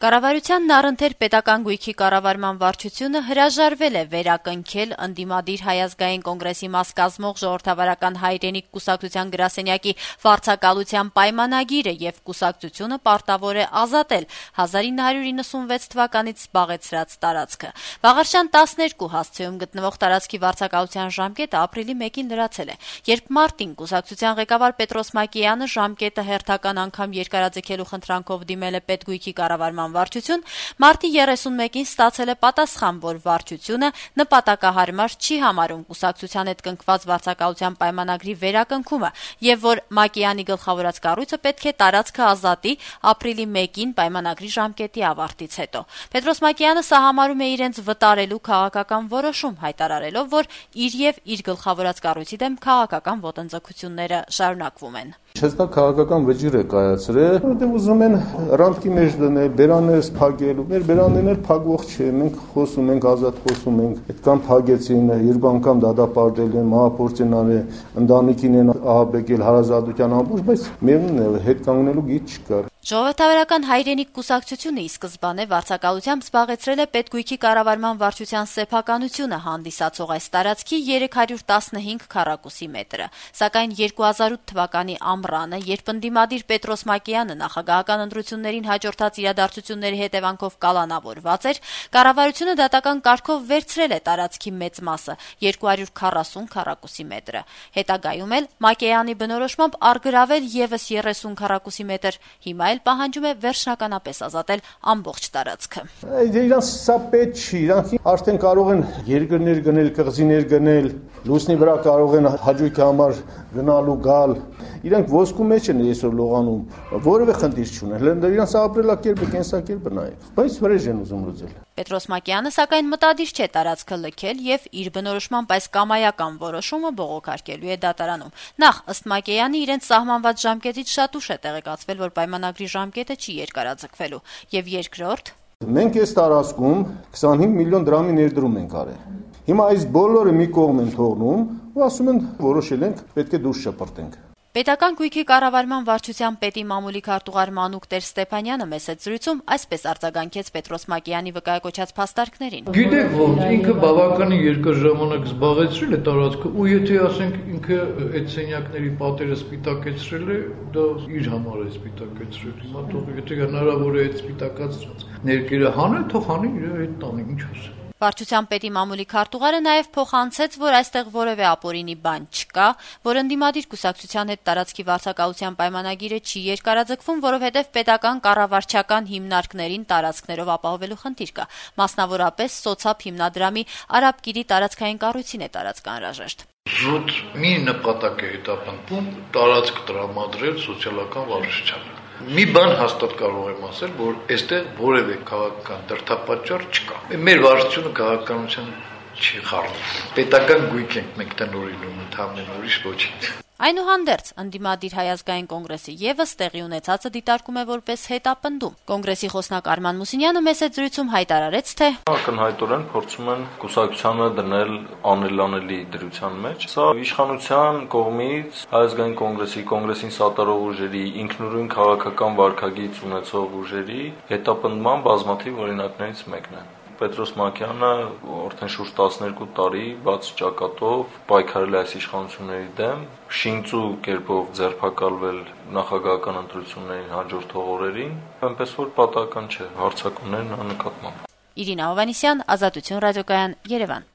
Կառավարությանն առընթեր պետական գույքի կառավարման վարչությունը հրաժարվել է վերակնքել ընդդիմադիր Հայ ազգային կոնգրեսի մաս կազմող Ժողովրդավարական հայրենիք կուսակցության գրասենյակի վարձակալության պայմանագիրը եւ կուսակցությունը պարտավոր է ազատել 1996 թվականից զբաղեցրած տարածքը։ Վաղարշան 12 հասցեում գտնվող տարածքի վարձակալության ժամկետը ապրիլի 1-ին լրացել է, երբ մարտին կուսակցության ղեկավար Պետրոս Մակեյանը ժամկետը հերթական անգամ երկարաձգելու խնդրանքով դիմել է պետգույքի կառավարման վարչություն, մարտի 31-ին ստացել է պատասխան, որ վարչությունը նպատակահարմար չի համարում կուսակցության հետ կնքված վարձակալության պայմանագրի վերակնքումը եւ որ Մակեյանի գլխավորած կառույցը պետք է տարածքը ազատի ապրիլի 1-ին պայմանագրի ժամկետի ավարտից հետո։ Պետրոս Մակեյանը սա համարում է իրենց վտարելու քաղաքական որոշում, հայտարարելով, որ իր եւ իր գլխավորած կառույցի դեմ քաղաքական ոտնձգությունները շարունակվում են։ Չեստա քաղաքական վճիռ է կայացրել, որտեղ ուզում են ռամկի մեջ դնել, բերաններս փակել, ու մեր բերաններն փակվող չէ, մենք խոսում ենք, ազատ խոսում ենք, այդքան փակեցին, երկու անգամ դատապարտել են, մահապորձեն արել, ընտանիքին են ահաբեկել, հարազատության ամբողջ, բայց միևնույն է, հետ կանգնելու գիծ չկար։ Ժողովրդավարական հայրենիք կուսակցությունը ի սկզբանե վարձակալությամբ զբաղեցրել է պետգույքի կառավարման վարչության սեփականությունը հանդիսացող այս տարածքի 315 քառակուսի մետրը, սակայն 2008 թվականի ամռանը, երբ ընդդիմադիր Պետրոս Մակեյանը նախագահական ընտրություններին հաջորդած իրադարձությունների հետևանքով կալանավորված էր, կառավարությունը դատական կարգով վերցրել է տարածքի մեծ մասը 240 քառակուսի մետրը։ Հետագայում էլ Մակեյանի բնորոշմամբ առգրավել եւս 30 քառակուսի մետր, հիմա պահանջում է վերջնականապես ազատել ամբողջ տարածքը։ Իրանց սա պետք չի, իրանք արդեն կարող են երկրներ գնել, կղզիներ գնել, լուսնի վրա կարող են հաճույքի համար գնալ ու գալ։ Իրանք ոսկու մեջ են այսօր լողանում, որևէ խնդիր չունեն։ Իրանց ապրելակերպը, կենսակերպը նայեք, բայց վրեժ են ուզում լուծել։ Պետրոս Մակեյանը սակայն մտադիր չէ տարածքը լքել եւ իր բնորոշմամբ այս կամայական որոշումը բողոքարկելու է դատարանում։ Նախ, ըստ Մակեյանի, իրենց սահմանված ժամկետից շատ ուշ է տեղեկացվել, որ պայմանագրի ժամկետը չի երկարաձգվելու, եւ երկրորդ, մենք այս տարածքում 25 միլիոն դրամի ներդրում ենք արել։ Հիմա այս բոլորը մի կողմ են թողնում ու ասում են որոշել ենք պետք է դուրս շպրտենք։ Պետական գույքի կառավարման վարչության պետի մամուլի քարտուղար Մանուկ Տեր-Ստեփանյանը մեծ զրույցում այսպես արձագանքեց Պետրոս Մակեյանի վկայակոչած փաստարկներին։ Գիտեք ոնց, ինքը բավականին երկար ժամանակ զբաղեցրել է տարածքը, ու եթե ասենք ինքը այդ սենյակների պատերը սպիտակեցրել է, դա իր համար է սպիտակեցրել։ Հիմա թող եթե հնարավոր է այդ սպիտակացրած ներկերը հանել, թող հանի իր հետ տանի, ինչ ասեմ։ Վարչության պետի մամուլի քարտուղարը նաև փոխանցեց, որ այստեղ որևէ ապօրինի բան չկա, որ ընդդիմադիր կուսակցության հետ տարածքի վարձակալության պայմանագիրը չի երկարաձգվում, որովհետև պետական կառավարչական հիմնարկներին տարածքներով ապահովելու խնդիր կա, մասնավորապես սոցապ հիմնադրամի Արաբկիրի տարածքային կառույցին է տարածք անհրաժեշտ։ Զուտ մի նպատակ է հետապնդվում տարածք տրամադրել սոցիալական վարչությանը։ Մի բան հաստատ կարող եմ ասել, որ այստեղ որևէ քաղաքական դրդապատճառ չկա։ Մեր վարչությունը քաղաքականության չի խառնում։ Պետական գույք ենք մենք տնօրինում, ընդհանրեն ուրիշ ոչինչ։ Այնուհանդերձ, ընդդիմադիր Հայ ազգային կոնգրեսի եւս տեղի ունեցածը դիտարկում է որպես հետապնդում։ Կոնգրեսի խոսնակ Արման Մուսինյանը մեծ զրույցում հայտարարեց, թե ակնհայտորեն փորձում են կուսակցությանը դնել անելանելի դրության մեջ։ Սա իշխանության կողմից Հայ ազգային կոնգրեսին սատարող ուժերի, ինքնուրույն քաղաքական վարքագիծ ունեցող ուժերի հետապնդման բազմաթիվ օրինակներից մեկն է։ Պետրոս Մակեյանը արդեն շուրջ 12 տարի բաց ճակատով պայքարել է այս իշխանությունների դեմ, շինծու կերպով ձերբակալվել նախագահական ընտրություններին հաջորդող օրերին, այնպես որ պատահական չէ հարձակումներն աննկատմամբ։ Իրինա Հովհաննիսյան, Ազատություն ռադիոկայան, Երևան։